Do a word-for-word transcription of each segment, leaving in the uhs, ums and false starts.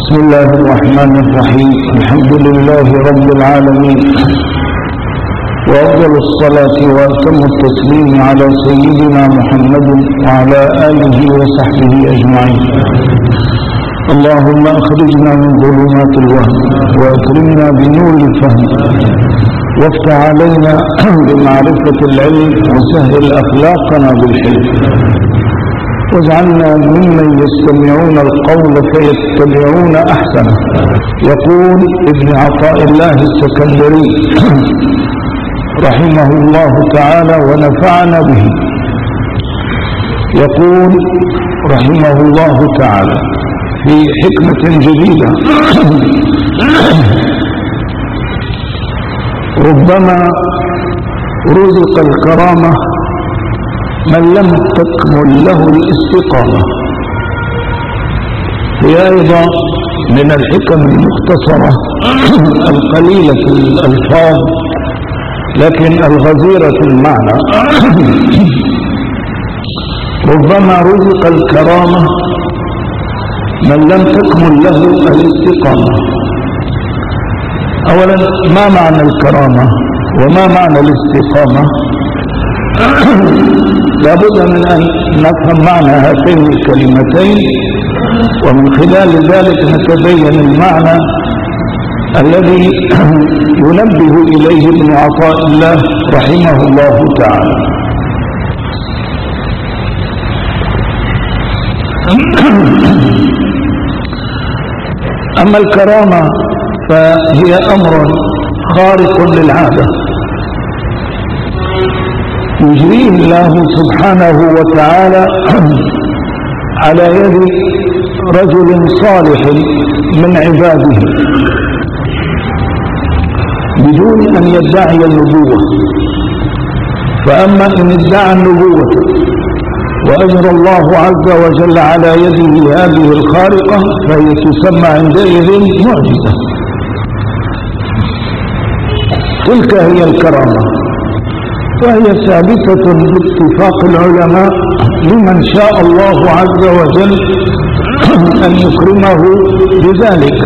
بسم الله الرحمن الرحيم. الحمد لله رب العالمين، وأفضل الصلاة وأتم التسليم على سيدنا محمد وعلى آله وصحبه أجمعين. اللهم أخرجنا من ظلمات الوهم وأكرمنا بنور الفهم، وافتح علينا بمعرفة العلم وسهل أخلاقنا بالحلم، واجعلنا ممن يستمعون القول فيتبعون أحسنه. يقول ابن عطاء الله السكندري رحمه الله تعالى ونفعنا به، يقول رحمه الله تعالى في حكمة جديدة: ربما رزق الكرامة من لم تكمل له الاستقامة. هي أيضا من الحكم المختصرة القليلة الألفاظ لكن الغزيرة المعنى. ربما رزق الكرامة من لم تكمل له الاستقامة. أولا، ما معنى الكرامة وما معنى الاستقامة؟ لابد من أن نفهم معنى هاتين الكلمتين، ومن خلال ذلك نتبين المعنى الذي ينبه إليه ابن عطاء الله رحمه الله تعالى. أما الكرامة فهي أمر خارق للعادة يجريه الله سبحانه وتعالى على يد رجل صالح من عباده بدون أن يدعي النبوة. فأما إن ادعى النبوة وأجرى الله عز وجل على يده هذه الخارقة فهي تسمى عندئذ معجزة. تلك هي الكرامة، وهي ثابتة باتفاق العلماء لمن شاء الله عز وجل أن يكرمه بذلك.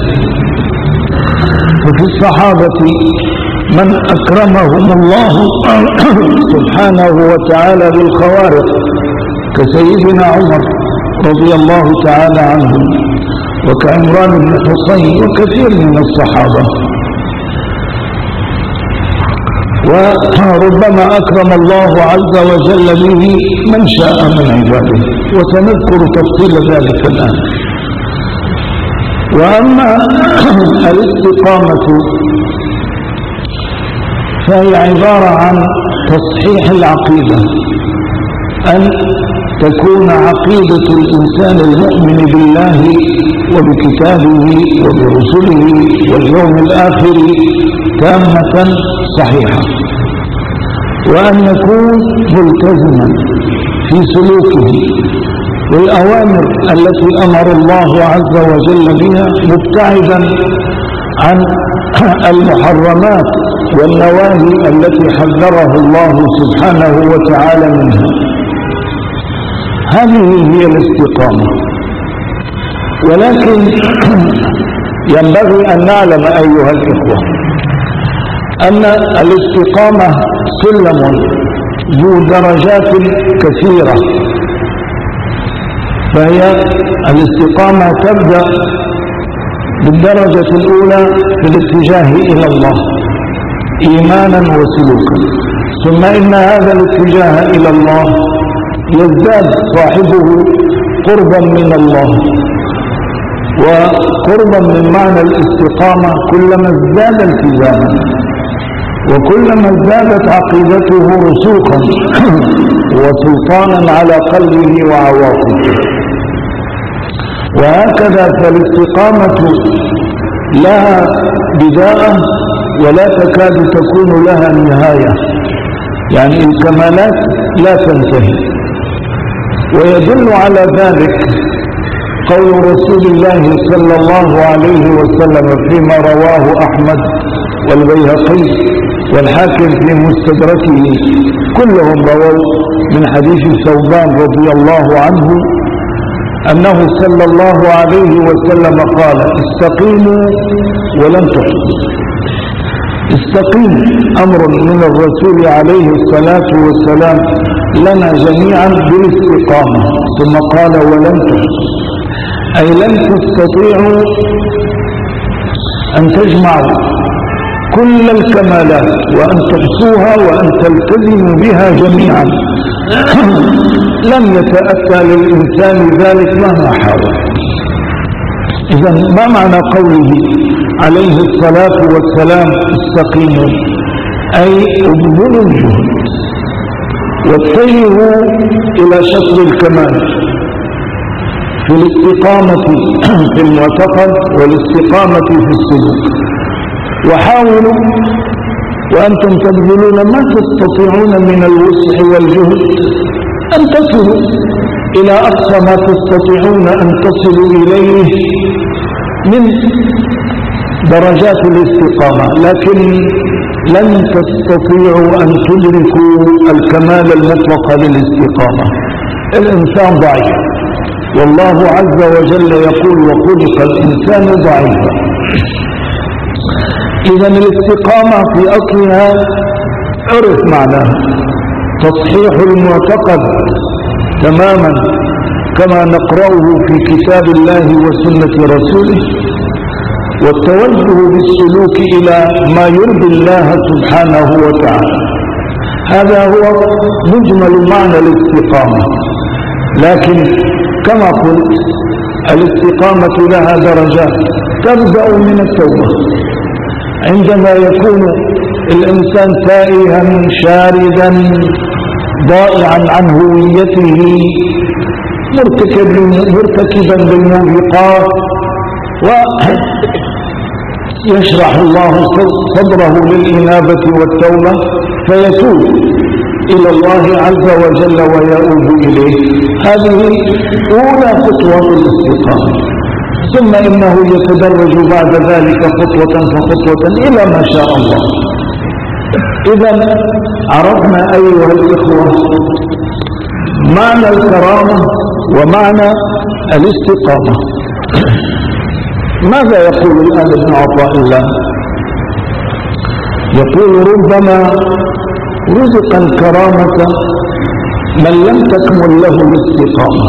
وفي الصحابة من أكرمهم الله سبحانه وتعالى بالخوارق كسيدنا عمر رضي الله تعالى عنه، وكعمران بن حصين، وكثير من الصحابة. وربما أكرم الله عز وجل به من شاء من عباده، وسنذكر تفصيل ذلك الآن. وأما الاستقامة فهي عبارة عن تصحيح العقيدة، أن تكون عقيدة الإنسان المؤمن بالله وبكتابه وبرسله واليوم الآخر تامة صحيحة، وأن يكون ملتزما في سلوكه بالأوامر التي أمر الله عز وجل بها، مبتعدا عن المحرمات والنواهي التي حذره الله سبحانه وتعالى منها. هذه هي الاستقامة. ولكن ينبغي أن نعلم أيها الإخوة أن الاستقامة سلم ذو درجات كثيرة. فهي الاستقامة تبدأ بالدرجة الأولى في الاتجاه إلى الله إيمانا وسلوكا، ثم إن هذا الاتجاه إلى الله يزداد صاحبه قربا من الله. وقربا من معنى الاستقامة كلما ازداد التزاما، وكلما ازدادت عقيدته رسوخا وسلطانا على قلبه وعواطفه. وهكذا فالاستقامة لها بداية ولا تكاد تكون لها نهاية، يعني الكمالات لا تنتهي. ويدل على ذلك قول رسول الله صلى الله عليه وسلم فيما رواه أحمد والبيهقي والحاكم في مستدركه، كلهم رووا من حديث ثوبان رضي الله عنه أنه صلى الله عليه وسلم قال استقيموا ولن تحصوا. استقيم أمر من الرسول عليه الصلاة والسلام لنا جميعا بالاستقامة، ثم قال ولن تحصوا، أي لن تستطيعوا أن تجمعوا كل الكمالات وأن تحصوها وأن تلتزموا بها جميعا. لن يتأتى للإنسان ذلك مهما حاول. إذن ما معنى قوله عليه الصلاة والسلام استقيموا؟ أي ابذلوا الجهد واتجهوا إلى شطر الكمال في الاستقامة في المعتقد والاستقامة في السلوك، وحاولوا وأنتم تبذلون ما تستطيعون من الوسع والجهد أن تصلوا إلى أقصى ما تستطيعون أن تصلوا إليه من درجات الاستقامة، لكن لن تستطيعوا أن تدركوا الكمال المطلق للاستقامة. الإنسان ضعيف، والله عز وجل يقول وخلق الإنسان ضعيفا. إذا الاستقامة في أصلها عرف معناها تصحيح المعتقد تماما كما نقرأه في كتاب الله وسنة رسوله، والتوجه بالسلوك إلى ما يرضي الله سبحانه وتعالى. هذا هو مجمل معنى الاستقامة. لكن كما قلت الاستقامة لها درجات، تبدأ من التوبة عندما يكون الإنسان تائها شاردا ضائعا عن هويته مرتكبا بالموبقات، ويشرح الله صدره للإنابة والتوبة فيتوب إلى الله عز وجل ويؤوب إليه. هذه أولى خطوة الاستقامة، ثم إنه يتدرج بعد ذلك خطوة فخطوة إلى ما شاء الله. إذا عرفنا أيها الإخوة معنى الكرامة ومعنى الاستقامة. ماذا يقول الآن ابن عطاء الله؟ يقول ربما رزق الكرامة من لم تكمل له الاستقامة.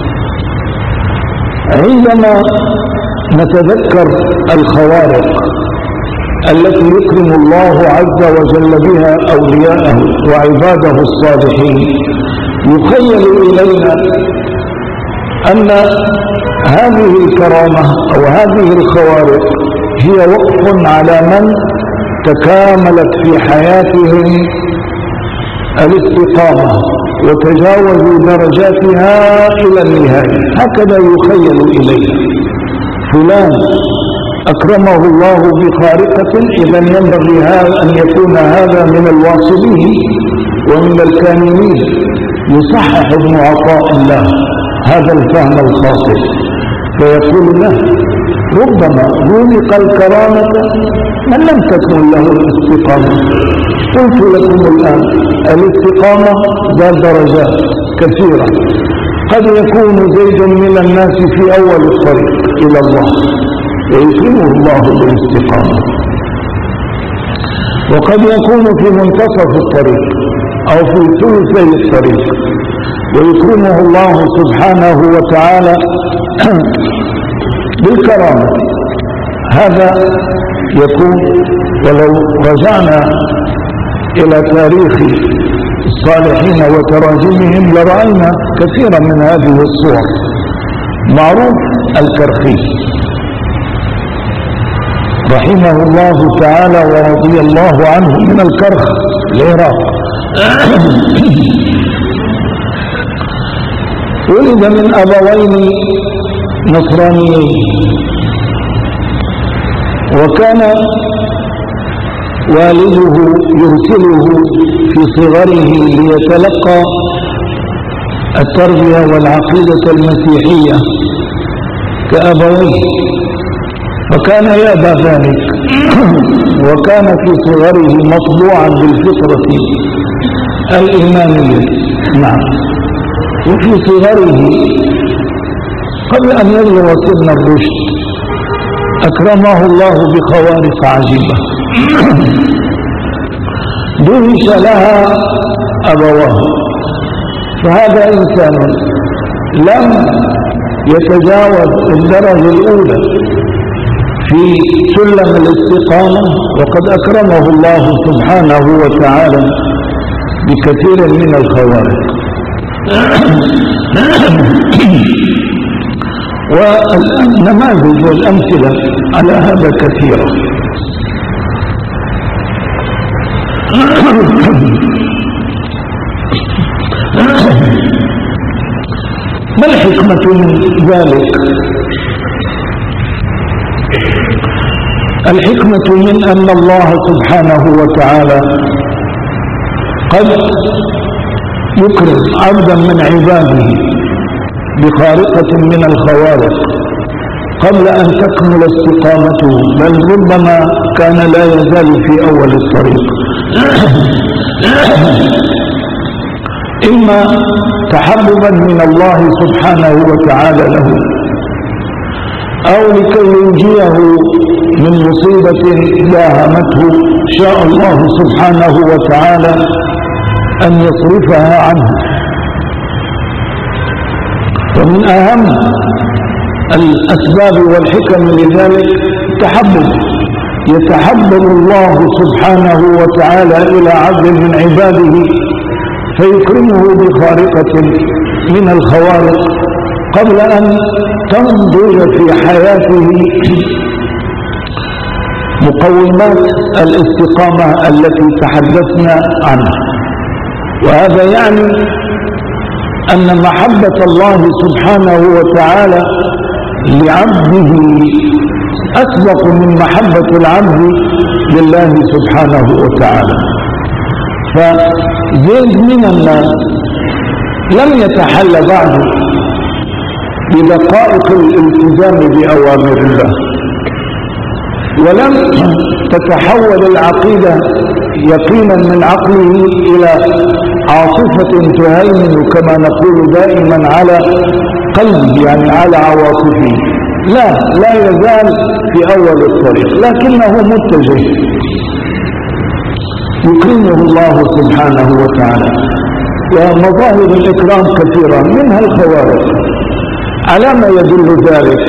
عندما نتذكر الخوارق التي يكرم الله عز وجل بها أولياءه وعباده الصالحين، يخيل إلينا أن هذه الكرامة أو هذه الخوارق هي وقف على من تكاملت في حياتهم الاستقامة وتجاوزوا درجاتها إلى النهاية. هكذا يخيل إلينا فلان أكرمه الله بخارقة، إذا ينبغي أن يكون هذا من الواصلين ومن الكاملين. يصحح ابن عطاء الله هذا الفهم الخاطئ فيقول له ربما رزق الكرامة من لم تكن له الاستقامة. قلت لكم الآن الاستقامة ذات درجات كثيرة. قد يكون زيد من الناس في أول الطريق إلى الله ويكرمه الله بالاستقامة، وقد يكون في منتصف الطريق أو في ثلثي الطريق ويكرمه الله سبحانه وتعالى بالكرامة. هذا يكون، ولو رجعنا إلى تاريخ الصالحين وتراجمهم لرأينا كثيرا من هذه الصور. معروف الكرخي رحمه الله تعالى ورضي الله عنه من الكرخ العراق، ولد من أبوين نصرانيين، وكان والده يرسله في صغره ليتلقى التربية والعقيدة المسيحية كأبويه، فكان يأبى ذلك، وكان في صغره مطبوعا بالفطرة الإيمانية. نعم. وفي صغره قبل أن يبلغ سن الرشد أكرمه الله بخوارق عجيبة دهش لها أبواه. فهذا إنسان لم يتجاوز الدرجة الأولى في سلم الاستقامة، وقد أكرمه الله سبحانه وتعالى بكثير من الخوارق. والنماذج والأمثلة على هذا كثيرة. ما الحكمة من ذلك؟ الحكمة من أن الله سبحانه وتعالى قد يكرم عبدا من عباده بخارقة من الخوارق قبل أن تكمل استقامته، بل ربما كان لا يزال في أول الطريق، إما تحببا من الله سبحانه وتعالى له، أو لكي ينجيه من مصيبة داهمته شاء الله سبحانه وتعالى أن يصرفها عنه. ومن أهم الأسباب والحكم لذلك التحبب. يتحبب الله سبحانه وتعالى إلى عبد من عباده فيكرمه بخارقة من الخوارق قبل أن تنضج في حياته مقومات الاستقامة التي تحدثنا عنها. وهذا يعني أن محبة الله سبحانه وتعالى لعبده أسبق من محبة العبد لله سبحانه وتعالى. فزيد من الناس لم يتحل بعد بدقائق الالتزام بأوامر الله، ولم تتحول العقيدة يقينا من عقله إلى عاصفة تهيمن كما نقول دائما على قلبه، يعني على عواطفه. لا لا يزال في أول الطريق، لكنه متجه يكرمه الله سبحانه وتعالى. ومظاهر الإكرام كثيرة منها الخوارق. على ما يدل ذلك؟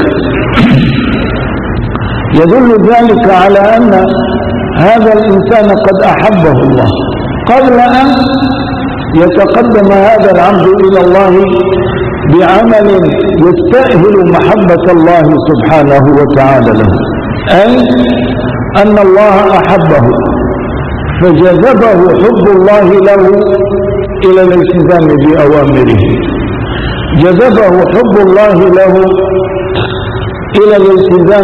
يدل ذلك على أن هذا الإنسان قد أحبه الله قبل أن يتقدم هذا العبد إلى الله بعمل يستأهل محبة الله سبحانه وتعالى له، أي أن الله أحبه فجذبه حب الله له إلى الالتزام بأوامره، جذبه حب الله له إلى الالتزام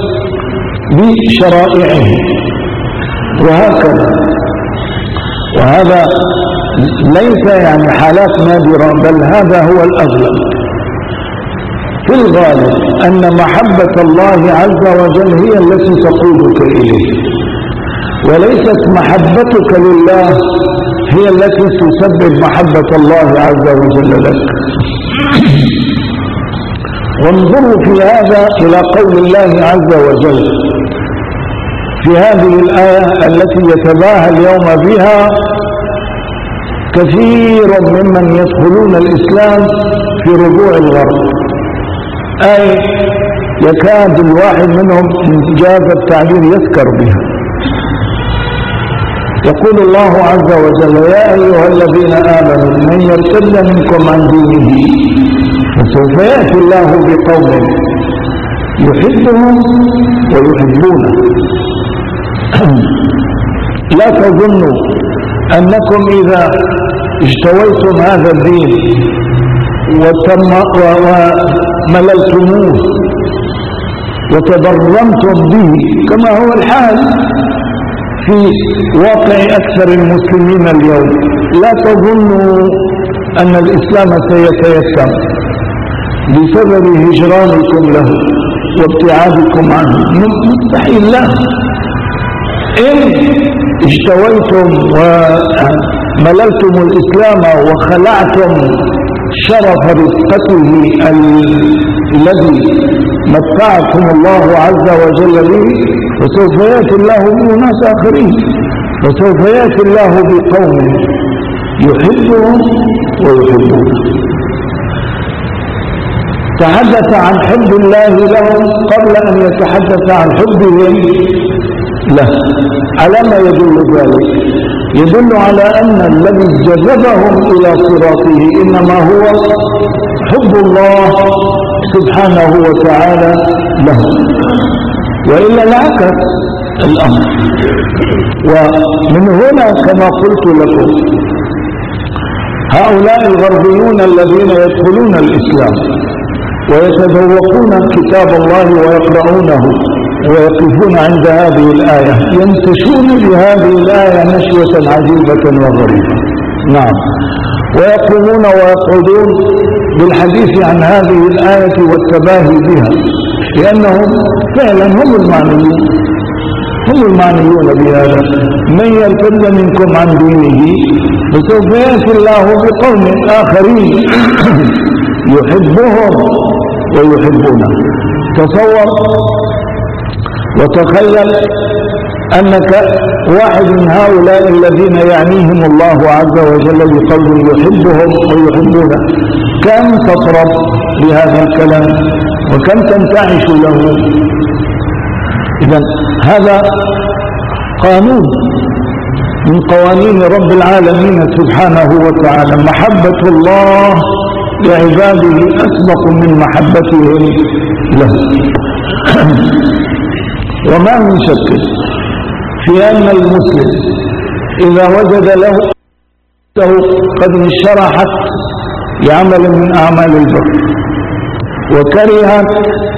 بشرائعه، وهكذا. وهذا ليس يعني حالات نادرة، بل هذا هو الأغلب. في الغالب أن محبة الله عز وجل هي التي تقودك إليه، وليست محبتك لله هي التي تسبب محبة الله عز وجل لك. وانظروا في هذا إلى قول الله عز وجل في هذه الآية التي يتباهى اليوم بها كثير ممن يدخلون الإسلام في ربوع الغرب، أي يكاد الواحد منهم إنجاز التعبير يسكر بها. يقول الله عز وجل: يا أيها الذين آمنوا من يرتد منكم عن دينه فسوف يأتي الله بقوم يحبهم ويحبونه. لا تظنوا أنكم إذا اجتويتم هذا الدين ومللتموه وتبرمتم به كما هو الحال في واقع أكثر المسلمين اليوم، لا تظنوا أن الإسلام سيتيسر بسبب هجرانكم له وابتعادكم عنه. مستحيل له. إن اجتويتم ومللتم الإسلام وخلعتم شرف رفقته الذي متعكم الله عز وجل به، فسوف يأتي الله بأناس آخرين، فسوف يأتي الله بقوم يحبهم ويحبونه. تحدث عن حب الله لهم قبل أن يتحدث عن حبهم له. على ما يدل ذلك؟ يدل على أن الذي جذبهم إلى صراطه إنما هو حب الله سبحانه وتعالى لهم، وإلا لعكس الأمر. ومن هنا كما قلت لكم هؤلاء الغربيون الذين يدخلون الإسلام ويتذوقون كتاب الله ويقرؤونه ويقفون عند هذه الآية ينتشون بهذه الآية نشوة عجيبة وغريبة. نعم، ويقومون ويقعدون بالحديث عن هذه الآية والتباهي بها، لأنهم فعلا هم المعنيون هم المعنيون بهذا. من يرتد منكم عن دينه فسوف يأتي الله بقوم آخرين يحبهم ويحبونه. تصور وتخيل أنك واحد من هؤلاء الذين يعنيهم الله عز وجل بقوله يحبهم ويحبونه، كم تطرب بهذا الكلام وكم تنتعش له. إذن هذا قانون من قوانين رب العالمين سبحانه وتعالى. محبة الله لعباده أسبق من محبتهم له. وما من شك في أن المسلم إذا وجد له قد انشرحت لعمل من أعمال البر وكرهت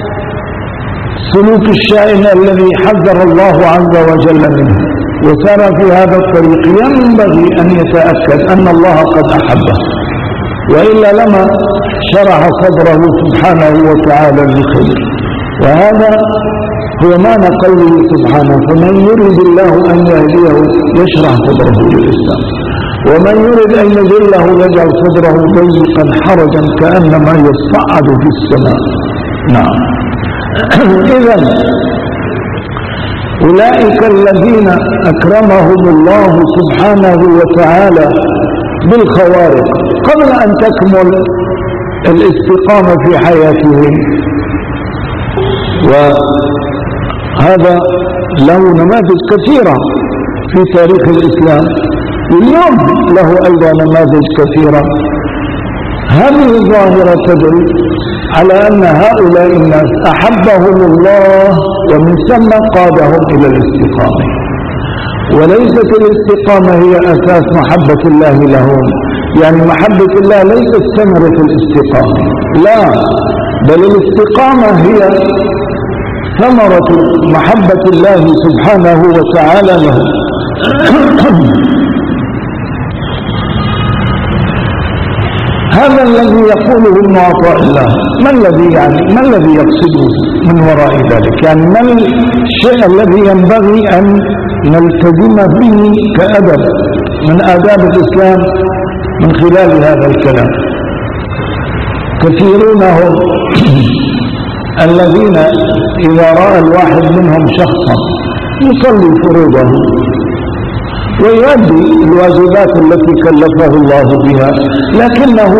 سلوك الشائن الذي حذر الله عز وجل منه وسار في هذا الطريق، ينبغي أن يتأكد أن الله قد أحبه، وإلا لما شرح صدره سبحانه وتعالى للخير. وهذا هو معنى قوله سبحانه فمن يريد الله أن يهديه يشرح صدره للإسلام ومن يريد أن يذله يجعل صدره ضيقا حرجا كأنما يصعد في السماء. نعم. إذن أولئك الذين أكرمهم الله سبحانه وتعالى بالخوارق قبل أن تكمل الاستقامة في حياتهم، وهذا له نماذج كثيرة في تاريخ الإسلام، واليوم له أيضا نماذج كثيرة. هذه الظاهرة تدل على أن هؤلاء الناس أحبهم الله ومن ثم قادهم إلى الاستقامة، وليست الاستقامة هي أساس محبة الله لهم. يعني محبة الله ليست ثمرة الاستقامة، لا، بل الاستقامة هي ثمرة محبة الله سبحانه وتعالى لهم. هذا الذي يقوله ابن عطاء الله، ما الذي يعني ما الذي يقصده من وراء ذلك؟ يعني ما الشيء الذي ينبغي أن نلتزم به كأدب من آداب الإسلام من خلال هذا الكلام؟ كثيرون هم الذين إذا رأى الواحد منهم شخصا يصلي فروضه ويؤدي الواجبات التي كلفه الله بها، لكنه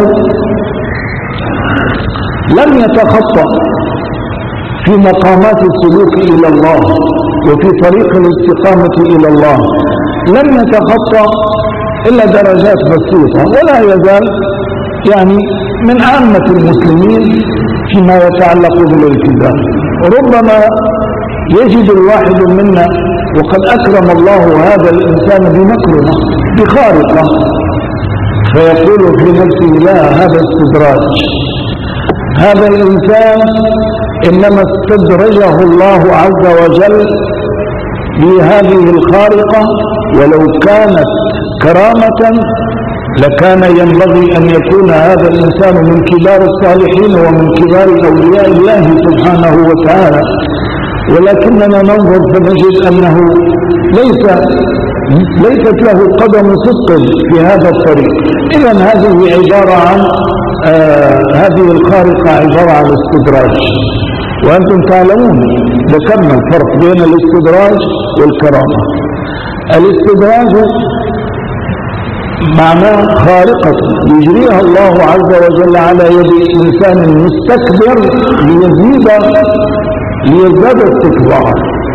لم يتخطى في مقامات السلوك إلى الله وفي طريق الاستقامة إلى الله، لم يتخطى إلا درجات بسيطة، ولا يزال يعني من عامة المسلمين فيما يتعلق بالالتزام. ربما يجد الواحد منا وقد أكرم الله هذا الإنسان بمكرمة بخارقة فيقول في نفسه لا، هذا استدراج، هذا الإنسان إنما استدرجه الله عز وجل بهذه الخارقة، ولو كانت كرامة لكان ينبغي أن يكون هذا الإنسان من كبار الصالحين ومن كبار أولياء الله سبحانه وتعالى، ولكننا ننظر فنجد أنه ليس ليست له قدم صدق في هذا الطريق. إذن هذه عبارة عن آه هذه الخارقة عبارة عن استدراج، وأنتم تعلمون ذكرنا الفرق بين الاستدراج والكرامة. الاستدراج معناه خارقة يجريها الله عز وجل على يد إنسان مستكبر ليزيد ليزداد استكبارا.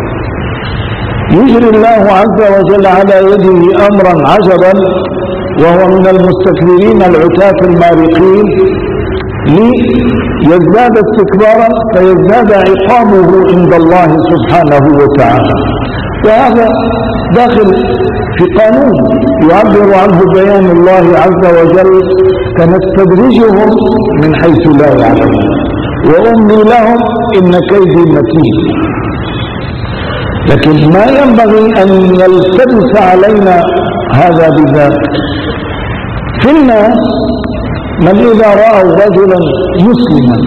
يجري الله عز وجل على يده أمرا عجبا وهو من المستكبرين العتاة المارقين ليزداد استكبارا فيزداد عقابه عند الله سبحانه وتعالى. وهذا داخل في قانون يعبر عنه بيان الله عز وجل: سنستدرجهم من حيث لا يعلمون وأملي لهم إن كيدي متين. لكن ما ينبغي أن يلتبس علينا هذا بذاك. في الناس من إذا رأوا رجلا مسلما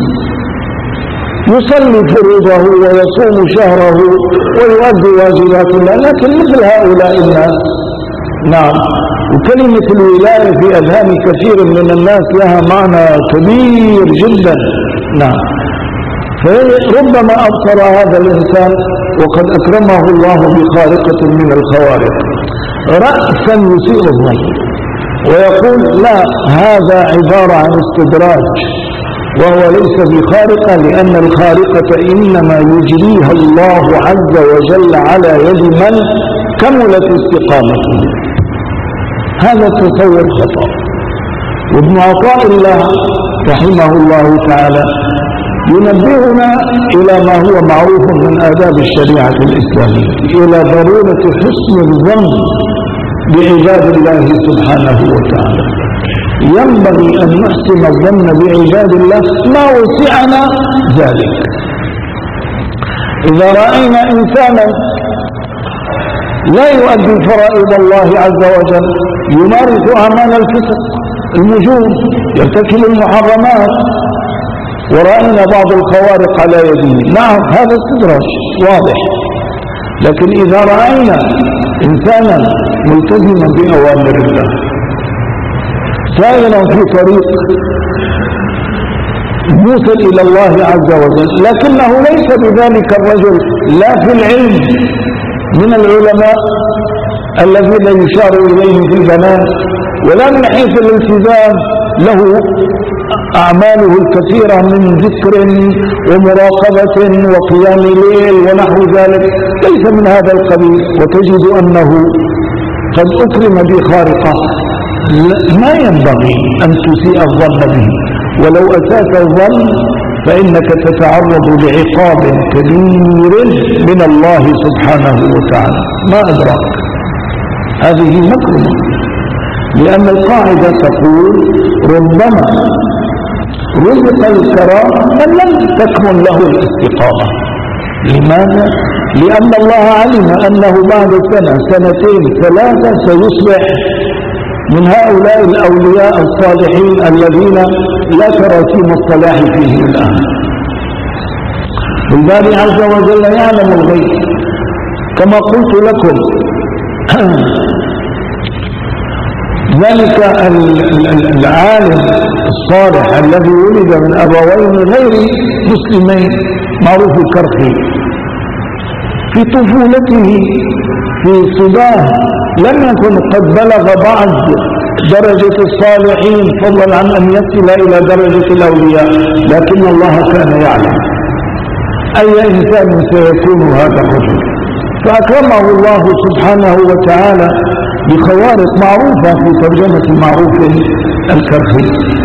يصلي فروضه ويصوم شهره ويؤدي واجبات الله، لكن مثل هؤلاء الناس نعم، وكلمة الولاية في أذهان كثير من الناس لها معنى كبير جدا نعم، فربما أبصر هذا الإنسان وقد أكرمه الله بخارقة من الخوارق رأسا يسيء الظن ويقول لا، هذا عبارة عن استدراج وهو ليس بخارقة، لأن الخارقة إنما يجريها الله عز وجل على يد من كملت استقامته. هذا التصور خطأ. وابن عطاء الله رحمه الله تعالى ينبهنا إلى ما هو معروف من آداب الشريعة الإسلامية، إلى ضرورة حسن الظن بعباد الله سبحانه وتعالى. ينبغي أن نحسن الظن بعباد الله ما وسعنا ذلك. إذا رأينا إنسانا لا يؤدي فرائض الله عز وجل، يمارس أعمال الفسق، المجون، يرتكب المحرمات، ورأينا بعض الخوارق على يديه، نعم هذا استدراج واضح. لكن إذا رأينا إنسانا ملتزما بأوامر الله سائرا في طريق موصل إلى الله عز وجل، لكنه ليس بذلك الرجل لا في العلم من العلماء الذين يشار إليهم في البنان، ولا من حيث الالتزام له أعماله الكثيرة من ذكر ومراقبة وقيام ليل ونحو ذلك، ليس من هذا القبيل، وتجد أنه قد أكرم بخارقة. ما ينبغي أن تسيء الظن به، ولو أساءت الظن فإنك تتعرض لعقاب كبير من الله سبحانه وتعالى. ما أدراك؟ هذه مكرمة، لأن القاعدة تقول ربما رزق الكرامة من لم تكن له الاستقامة. لماذا؟ لأن الله علم أنه بعد سنة سنتين ثلاثة سيصبح من هؤلاء الأولياء الصالحين الذين لا تراكيم الصلاح فيهم الآن. الباري عز وجل يعلم الغيب، كما قلت لكم ذلك العالم الصالح الذي ولد من أبوين غير مسلمين معروف الكرخي، في طفولته في صباه لم يكن قد بلغ بعد درجة الصالحين فضلا عن أن يصل إلى درجة الأولياء، لكن الله كان يعلم أي إنسان سيكون هذا الرجل، فأكرمه الله سبحانه وتعالى بخوارق معروفة في ترجمة معروف الكرخي.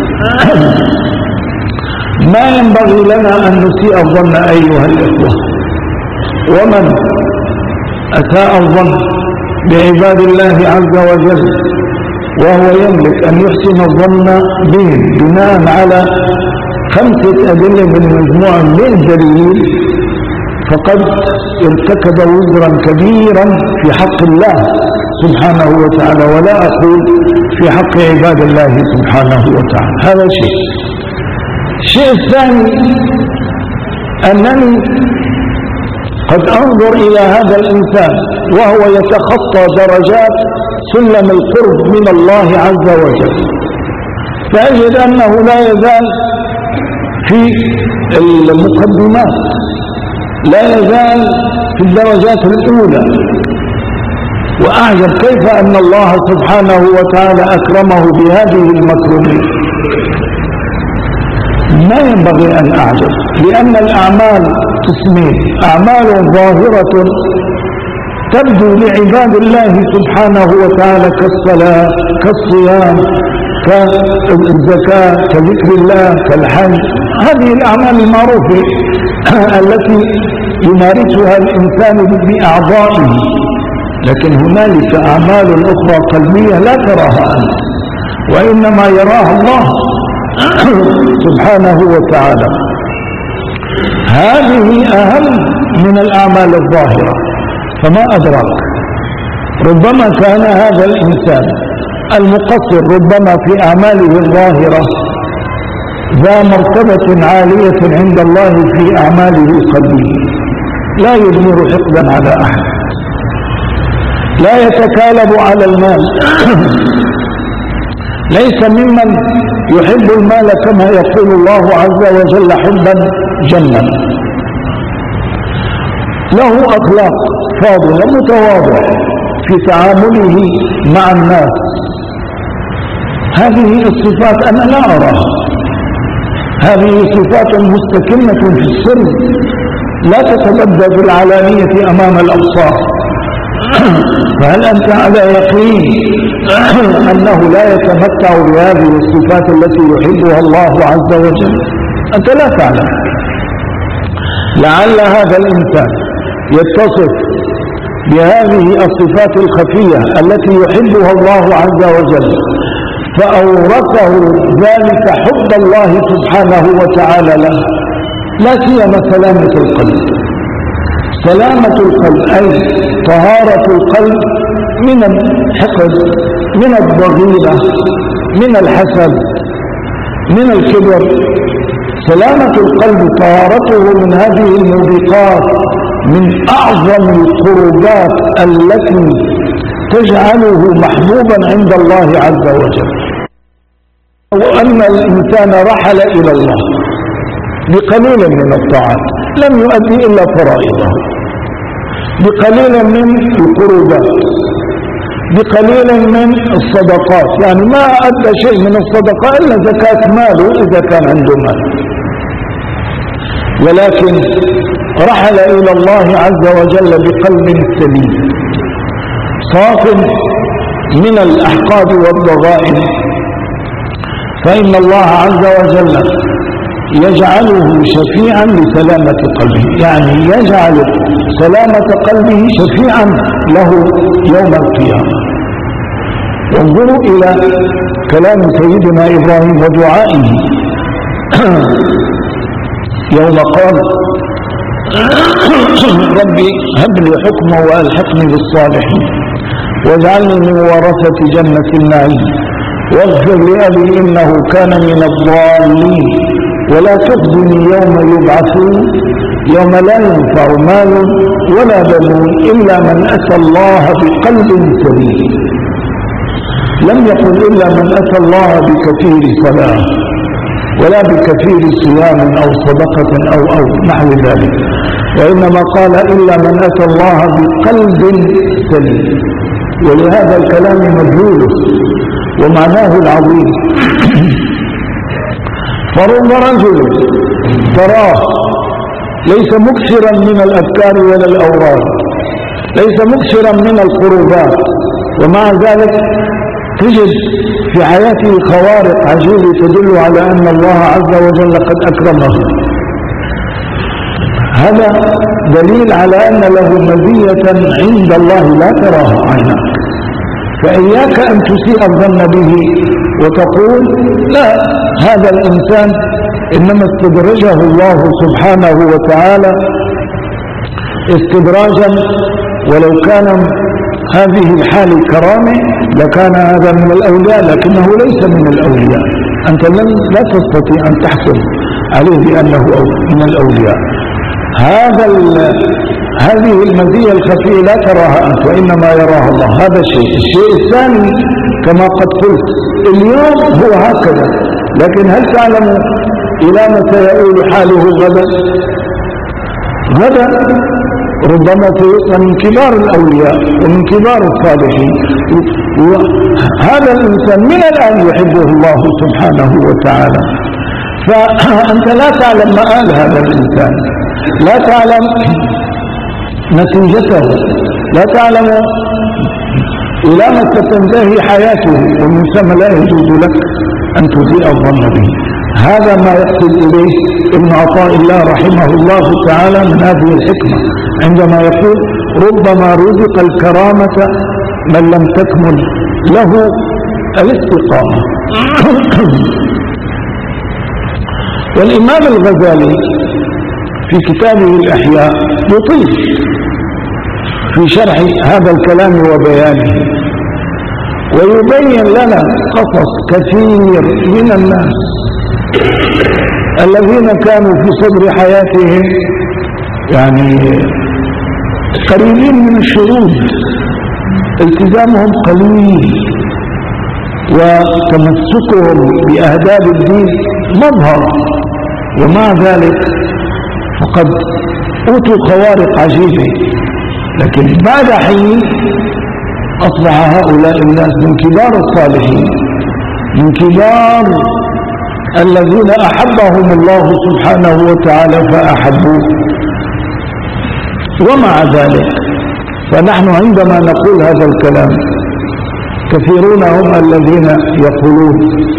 ما ينبغي لنا أن نسيء الظن أيها الإخوة، ومن أساء الظن بعباد الله عز وجل وهو يملك أن يحسن الظن بهم بناء على خمسة أدلة من مجموعة من الدليل فقد ارتكب وزرا كبيرا في حق الله سبحانه وتعالى، ولا أقول في حق عباد الله سبحانه وتعالى. هذا شيء. الشيء الثاني أنني قد أنظر إلى هذا الإنسان وهو يتخطى درجات سلم القرب من الله عز وجل، تجد أنه لا يزال في المقدمات، لا يزال في الدرجات الأولى. وأعجب كيف أن الله سبحانه وتعالى أكرمه بهذه المكرمين. ما ينبغي أن أعجب، لأن الأعمال قسمين: أعمال ظاهرة تبدو لعباد الله سبحانه وتعالى كالصلاة كالصيام كالزكاة كذكر الله كالحج، هذه الأعمال المعروفة التي يمارسها الإنسان بأعضائه. لكن هنالك أعمال أخرى قلبية لا تراها أنت، وإنما يراها الله سبحانه وتعالى. هذه أهم من الأعمال الظاهرة. فما أدراك، ربما كان هذا الإنسان المقصر ربما في أعماله الظاهرة ذا مرتبة عالية عند الله في أعماله القلبية، لا يضمر حقدا على أحد، لا يتكالب على المال، ليس ممن يحب المال كما يقول الله عز وجل حبا جما، له أخلاق فاضلة متواضع في تعامله مع الناس. هذه الصفات أنا لا أراها، هذه صفات مستكنة في السر لا تتبدى بالعلانية أمام الأبصار. فهل أنت على يقين أنه لا يتمتع بهذه الصفات التي يحبها الله عز وجل؟ أنت لا تعلم. لعل هذا الإنسان يتصف بهذه الصفات الخفية التي يحبها الله عز وجل، فأورثه ذلك حب الله سبحانه وتعالى له، لا سيما سلامة القلب. سلامة القلب أي طهارة القلب من الحقد، من الضغينة، من الحسد، من الكبر. سلامة القلب طهارته من هذه الموبقات، من أعظم القربات التي تجعله محبوبا عند الله عز وجل. وأن الإنسان رحل إلى الله بقليل من الطاعات لم يؤدي إلا فرائضه، بقليل من القربات، بقليل من الصدقات، يعني ما أدى شيء من الصدقة إلا زكاة ماله إذا كان عنده مال، ولكن رحل إلى الله عز وجل بقلب سليم صاف من الأحقاد والضغائن، فإن الله عز وجل يجعله شفيعا لسلامة قلبه، يعني يجعل سلامة قلبه شفيعا له يوم القيامة. وانظروا إلى كلام سيدنا إبراهيم ودعائه يوم قال: ربي هب لي حكما وألحقني بالصالحين واجعلني من ورثة جنة النعيم واغفر لأبي إنه كان من الضالين ولا تخزني يوم يبعثون يوم لا ينفع مال ولا بنون إلا من أتى الله بقلب سليم. لم يقل إلا من أتى الله بكثير صلاة ولا بكثير صيام أو صدقة أو أو نحو ذلك، وإنما قال إلا من أتى الله بقلب سليم. ولهذا الكلام مدلوله ومعناه العظيم. فرب رجل تراه ليس مكثرا من الأذكار ولا الأوراد، ليس مكثرا من القربات، ومع ذلك تجد في حياته خوارق عجيبة تدل على أن الله عز وجل قد أكرمه. هذا دليل على أن له مزية عند الله لا تراها عيناك، فإياك أن تسيء الظن به وتقول لا، هذا الإنسان إنما استدرجه الله سبحانه وتعالى استدراجا، ولو كان هذه الحال كرامة لكان هذا من الأولياء، لكنه ليس من الأولياء. أنت لن لا تستطيع أن تحكم عليه بأنه من الأولياء. هذا هذه المزية الخفية لا تراها أنت وإنما يراها الله. هذا شيء. الشيء الثاني كما قد قلت اليوم هو هكذا، لكن هل تعلم إلى متى يؤول حاله غدا؟ غدا ربما سيبقى من كبار الأولياء ومن كبار الصالحين. هذا الإنسان من الآن يحبه الله سبحانه وتعالى، فأنت لا تعلم مآل هذا الإنسان، لا تعلم نتيجته، لا تعلم إلى ما ستنتهي حياته، ومن ثم لا يجوز لك أن تسيء الظن به. هذا ما يقصد إليه ابن عطاء الله رحمه الله تعالى من هذه الحكمة عندما يقول ربما رزق الكرامة من لم تكمل له الاستقامة. والإمام الغزالي في كتابه الأحياء يطيل في شرح هذا الكلام وبيانه، ويبين لنا قصص كثير من الناس الذين كانوا في صدر حياتهم يعني قريبين من الشرود، التزامهم قليل وتمسكهم بأهداب الدين مظهر، ومع ذلك فقد أوتوا خوارق عجيبة، لكن بعد حين أصبح هؤلاء الناس من كبار الصالحين، من كبار الذين أحبهم الله سبحانه وتعالى فأحبوه. ومع ذلك فنحن عندما نقول هذا الكلام كثيرون هم الذين يقولون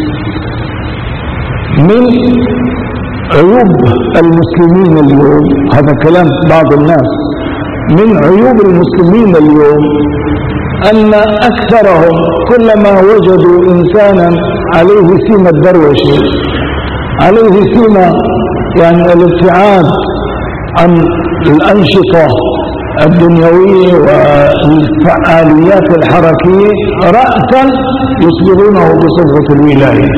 من عيوب المسلمين اليوم، هذا كلام بعض الناس، من عيوب المسلمين اليوم أن أكثرهم كلما وجدوا إنسانا عليه سيمة الدروشة، عليه سيمة يعني الابتعاد عن الأنشطة الدنيوية والفعاليات الحركية، رأسا يصبغونه بصبغة الولاية.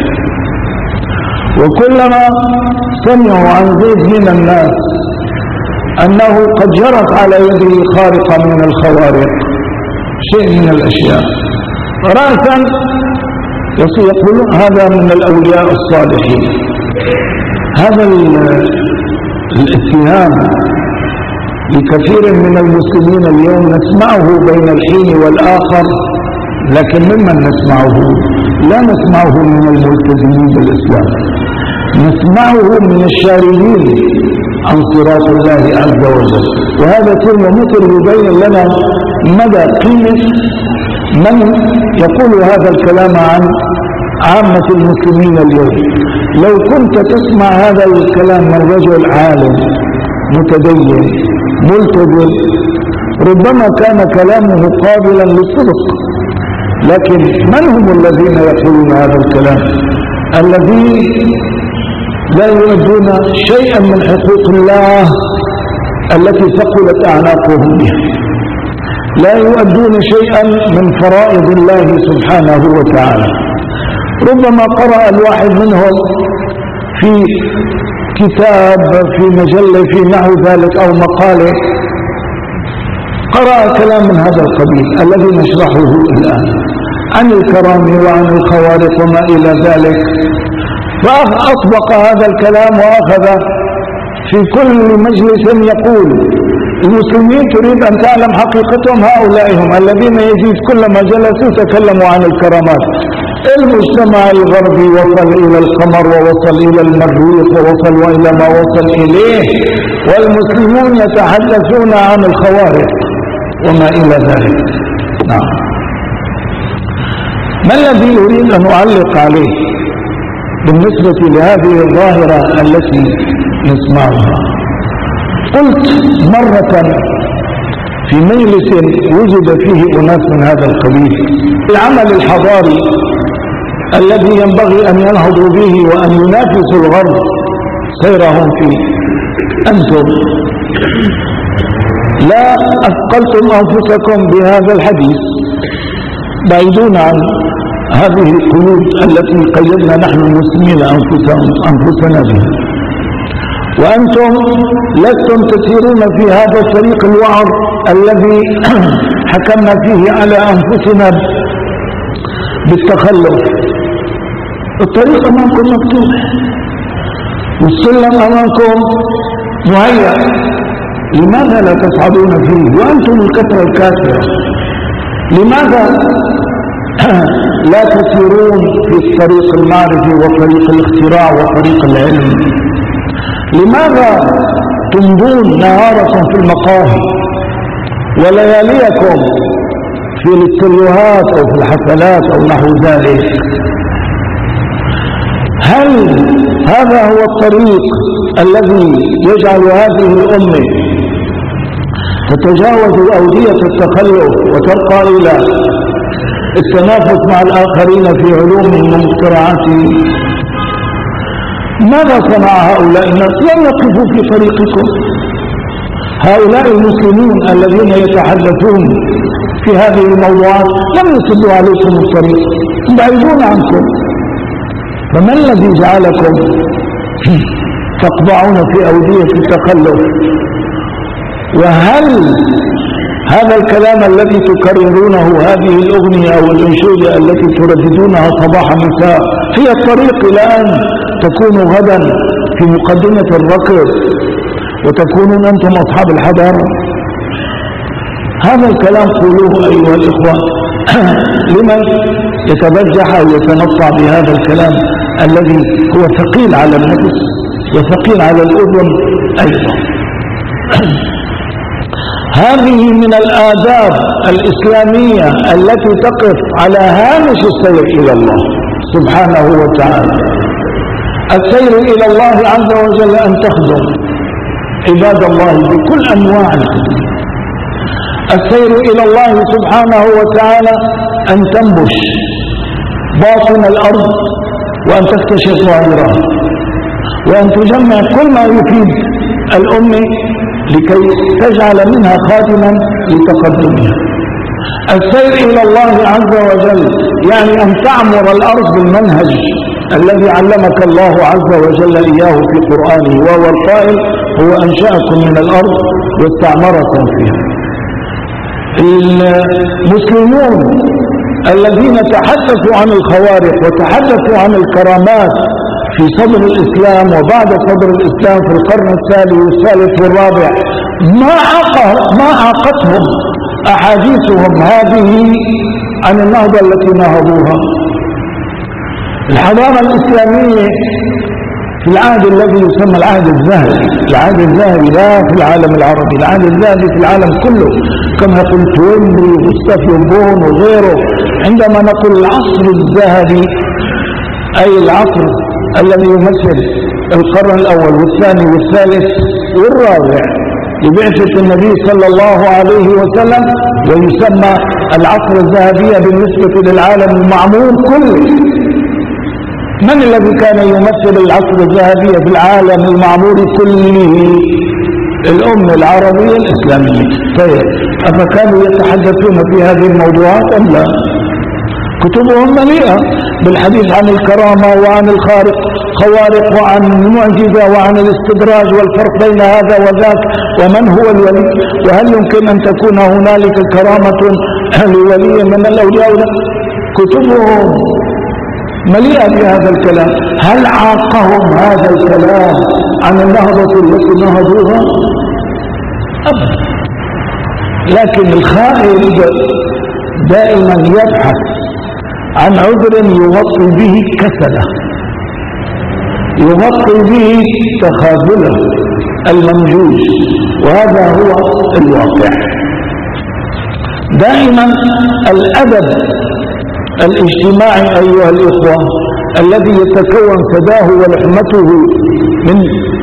وكلما سمعوا عن زيد من الناس أنه قد جرت على يده خارقة من الخوارق، شيء من الأشياء، رأسا يقولون هذا من الأولياء الصالحين. هذا الاتهام لكثير من المسلمين اليوم نسمعه بين الحين والآخر، لكن ممن نسمعه؟ لا نسمعه من الملتزمين بالإسلام، نسمعه من الشاردين عن صراط الله عز وجل. وهذا كل مثل يبين لنا مدى قيمة من يقول هذا الكلام عن عامة المسلمين اليوم. لو كنت تسمع هذا الكلام من رجل عالم متدين ملتزم ربما كان كلامه قابلا للصدق، لكن من هم الذين يقولون هذا الكلام؟ الذين لا يؤدون شيئا من حقوق الله التي ثقلت أعناقهم بها، لا يؤدون شيئا من فرائض الله سبحانه وتعالى. ربما قرأ الواحد منهم في كتاب، في مجلة، في نحو ذلك أو مقالة، قرأ كلام من هذا القبيل الذي نشرحه الآن عن الكرام وعن الخوارق وما إلى ذلك، فأطبق هذا الكلام وأخذ في كل مجلس يقول المسلمين تريد أن تعلم حقيقتهم، هؤلاء هم الذين يزيد كلما جلسوا تكلموا عن الكرامات. المجتمع الغربي وصل إلى القمر ووصل إلى المريخ ووصل إلى ما وصل إليه، والمسلمون يتحدثون عن الخوارق وما إلى ذلك. نعم. ما الذي أريد أن أعلق عليه بالنسبة لهذه الظاهرة التي نسمعها؟ قلت مرة في مجلس وجد فيه أناس من هذا القبيل، العمل الحضاري الذي ينبغي أن ينهضوا به وأن ينافسوا الغرب سيرهم فيه، أنتم لا أثقلتم أنفسكم بهذا الحديث، بعيدون عن هذه القيود التي قيدنا نحن المسلمين أنفسنا بها. وأنتم لستم تسيرون في هذا الطريق الوعر الذي حكمنا فيه على أنفسنا بالتخلف. الطريق أمامكم مفتوح والسلم أمامكم مهيأ، لماذا لا تصعدون فيه وأنتم الكثرة الكافرة؟ لماذا لا تسيرون في طريق المعرفة وطريق الاختراع وطريق العلم؟ لماذا تمضون نهاركم في المقاهي ولياليكم في الاستريوهات أو في الحفلات أو نحو ذلك؟ هل هذا هو الطريق الذي يجعل هذه الأمة تتجاوز أودية التخلف وترقى إلى التنافس مع الآخرين في علومهم ومخترعاتهم؟ ماذا صنع هؤلاء الناس؟ لم يقفوا في طريقكم. هؤلاء المسلمين الذين يتحدثون في هذه الموضوعات لم يسدوا عليكم الطريق، بعيدون عنكم. فما الذي جعلكم تقضعون في أودية التخلف؟ وهل هذا الكلام الذي تكررونه، هذه الأغنية أو الأنشودة التي ترددونها صباح مساء، هي الطريق إلى أن تكونوا غدا في مقدمة الركب وتكونون أنتم أصحاب الحضارة؟ هذا الكلام قولوه أيها الإخوة لمن يتبجح أو يتنطع بهذا الكلام الذي هو ثقيل على النفس وثقيل على الأذن أيضا. هذه من الآداب الإسلامية التي تقف على هامش السير إلى الله سبحانه وتعالى. السير إلى الله عز وجل أن تخدم عباد الله بكل أنواع الخدمة. السير إلى الله سبحانه وتعالى أن تنبش باطن الأرض وأن تكتشف ظاهرها وأن تجمع كل ما يفيد الأمة لكي تجعل منها خادما لتقدمها. السير إلى الله عز وجل يعني أن تعمر الأرض بالمنهج الذي علمك الله عز وجل إياه في قرآنه، وهو القائل: هو أنشأكم من الأرض واستعمركم فيها. المسلمون الذين تحدثوا عن الخوارق وتحدثوا عن الكرامات في صدر الإسلام وبعد صدر الإسلام في القرن الثالث والثالث والرابع، ما عاق ما عاقتهم أحاديثهم هذه عن النهضة التي نهضوها. الحضارة الإسلامية في العهد الذي يسمى العهد الذهبي، العهد الذهبي لا في العالم العربي، العهد الذهبي في العالم كله، كما يقول توينبي وغوستاف بون وغيره. عندما نقول العصر الذهبي أي العصر الذي يمثل القرن الأول والثاني والثالث والرابع لبعثة النبي صلى الله عليه وسلم، ويسمى العصر الذهبي بالنسبة للعالم المعمور كله. من الذي كان يمثل العصر الذهبي في العالم المعمور كله؟ الأمة العربية الإسلامية. طيب، أفكانوا يتحدثون في هذه الموضوعات أم لا؟ كتبهم مليئة بالحديث عن الكرامة وعن الخارق خوارق وعن المعجزة وعن الاستدراج والفرق بين هذا وذاك ومن هو الولي، وهل يمكن أن تكون هنالك كرامة لولي من الأولياء؟ كتبهم مليئة بهذا الكلام. هل عاقهم هذا الكلام عن النهضة التي نهضوها؟ أبدا. لكن الخائن دائما يبحث عن عذر يغطي به كسله، يغطي به تخاذله الممجوج، وهذا هو الواقع. دائما الأدب الاجتماعي أيها الإخوة الذي يتكون سداه ولحمته من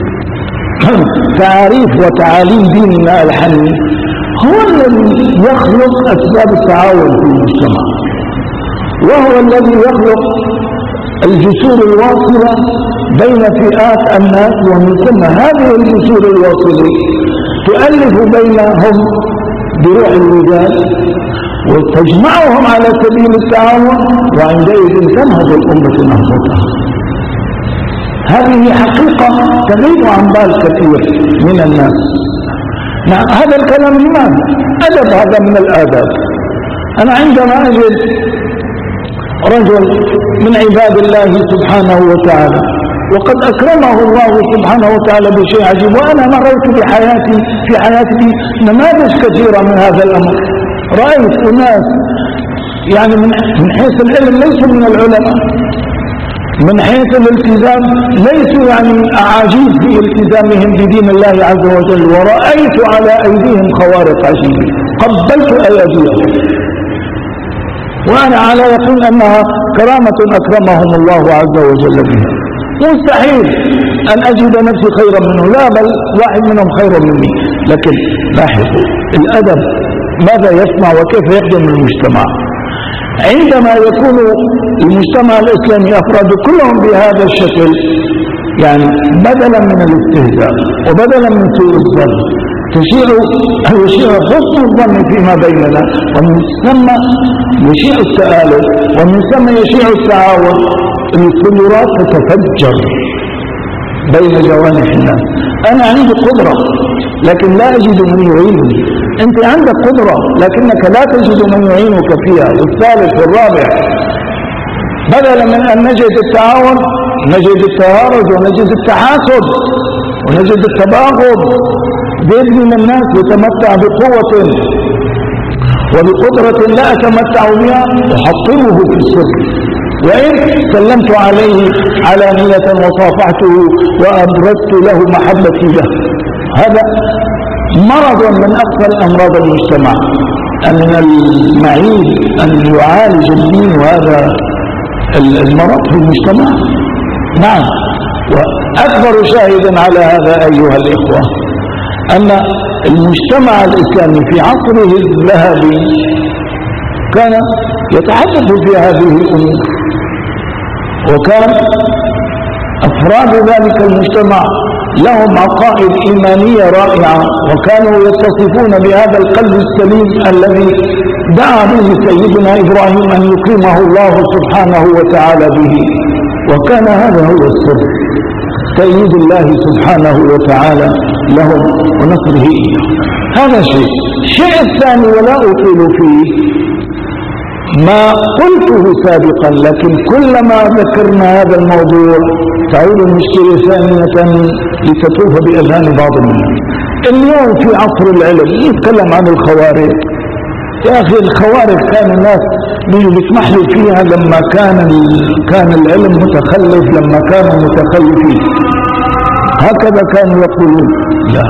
تعاريف وتعاليم ديننا الحنيف هو الذي يخلق أسباب التعاون في المجتمع، وهو الذي يخلق الجسور الواصلة بين فئات الناس، ومن ثم هذه الجسور الواصلة تؤلف بينهم بروح الوداد وتجمعهم على سبيل التعاون، وعندئذ تنهض الأمة نهضتها. هذه حقيقة تغيب عن بال كثير من الناس. نعم هذا الكلام لماذا؟ أدب، هذا من الآداب. أنا عندما أجد رجل من عباد الله سبحانه وتعالى وقد أكرمه الله سبحانه وتعالى بشيء عجيب، وأنا مررت بحياتي في حياتي نماذج كثيرة من هذا الأمر. رأيت أناس يعني من من حيث العلم ليسوا من العلماء، من حيث الالتزام ليسوا يعني أعاجيز في التزامهم بدين الله عز وجل، ورأيت على أيديهم خوارق عجيبة، قبلت أيديهم وأنا على يقين أنها كرامة أكرمهم الله عز وجل بها. مستحيل أن أجد نفسي خيرا منه، لا بل واحد منهم خيرا مني. لكن لاحظوا الأدب ماذا يصنع وكيف يخدم المجتمع. عندما يكون المجتمع الإسلامي أفراد كلهم بهذا الشكل، يعني بدلا من الاستهزاء وبدلا من سوء الظن تشيع يشيع حسن الظن فيما بيننا، ومن ثم يشيع التآلف، ومن ثم يشيع التعاون. القدرات تتفجر بين جوانح الناس. أنا عندي قدرة لكن لا أجد من يعينني، أنت عندك قدرة لكنك لا تجد من يعينك فيها. والثالث والرابع، بدلا من أن نجد التعاون نجد التهارج ونجد التحاسد ونجد التباغض. بيد من الناس يتمتع بقوة وبقدرة لا أتمتع بها أحطمه في السر، وإن سلمت عليه علانية وصافحته وأبرزت له محبتي له. هذا مرض من أكثر أمراض المجتمع. من المعيب أن يعالج الدين هذا المرض في المجتمع. نعم، وأكبر شاهد على هذا أيها الإخوة أن المجتمع الإسلامي في عصره الذهبي كان يتحدث في هذه الأمور، وكان أفراد ذلك المجتمع لهم عقائد إيمانية رائعة، وكانوا يتصفون بهذا القلب السليم الذي دعا به سيدنا إبراهيم أن يقيمه الله سبحانه وتعالى به. وكان هذا هو السر، تأييد الله سبحانه وتعالى لهم ونصره إياه. هذا شيء. الشيء الثاني ولا أطيل فيه ما قلته سابقا، لكن كلما ذكرنا هذا الموضوع تعود المشكلة ثانية لتطوف بأذهان بعض الناس. اليوم في عصر العلم يتكلم عن الخوارق. يا أخي الخوارق كان الناس بيتمحلوا فيها لما كان كان العلم متخلف، لما كانوا متخلفين هكذا كانوا يقولون. لا،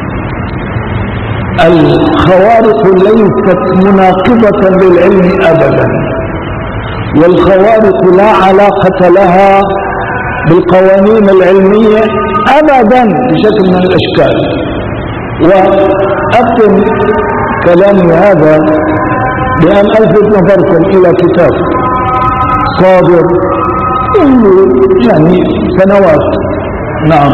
الخوارق ليست مناقضة للعلم أبدا، والخوارق لا علاقة لها بالقوانين العلمية أبدا بشكل من الأشكال. وأختم كلامي هذا بأن ألفت نظركم إلى كتاب صادر منذ يعني سنوات، نعم،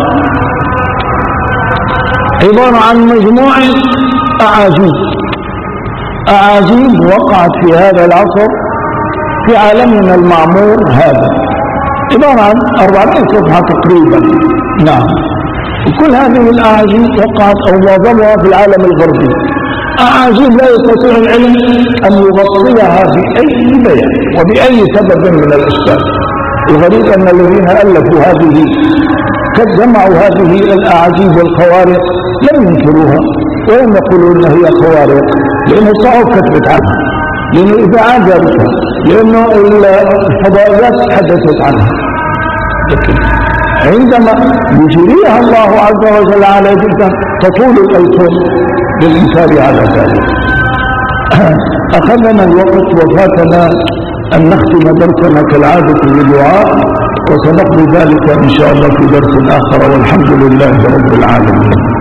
عبارة عن مجموعة أعاجيب أعاجيب وقعت في هذا العصر في عالمنا المعمور هذا، عبارة عن أربعمائة صفحة تقريبا. نعم، وكل هذه الأعاجيب وقعت أو معظمها في العالم الغربي، أعاجيب لا يستطيع العلم أن يغطيها بأي بيان وبأي سبب من الأشكال. الغريب أن الذين ألفوا هذه قد جمعوا هذه الأعاجيب والخوارق لم ينكروها ولم يقولوا إن هي خوارق، لأنه صعب كتبت عنها، لأنه الإذاعات جابتها، لأنه الفضائيات تحدثت عنها. لكن عندما يجريها الله عز وجل على ذلك تطول الألسن للإنكار على ذلك. أخذنا الوقت وفاتنا أن نختم درسنا كالعادة بالدعاء، وسنقضي ذلك إن شاء الله في درس آخر، والحمد لله رب العالمين.